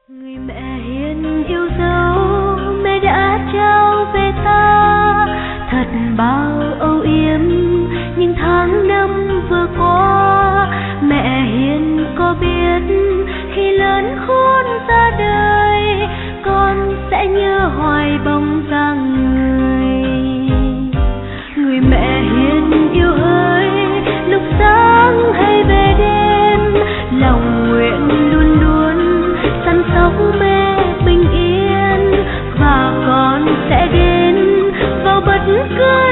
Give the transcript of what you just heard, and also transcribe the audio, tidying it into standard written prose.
Người mẹ hiền yêu dấu, mẹ đã trao về ta thật bao âu yếm những tháng năm vừa qua. Mẹ hiền có biết khi lớn khôn ra đời, con sẽ nhớ hoài bóng dáng người. Người mẹ hiền yêu ơi, lúc sáng hay về đêm, lòng nguyện luôn luôn săn sóc mẹ bình yên, và con sẽ đến vào bất cứ